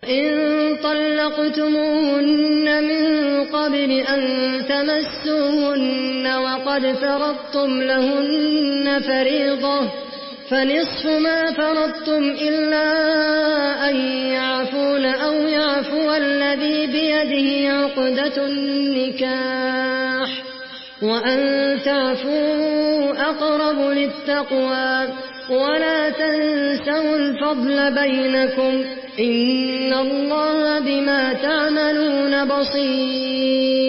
إن طلقتموهن من قبل أن تمسوهن وقد فرضتم لهن فريضة فنصف ما فرضتم إلا أن يعفون أو يعفو الذي بيده عقدة النكاح وأن تعفوا أقرب للتقوى ولا تنسوا الفضل بينكم إن الله بما تعملون بصير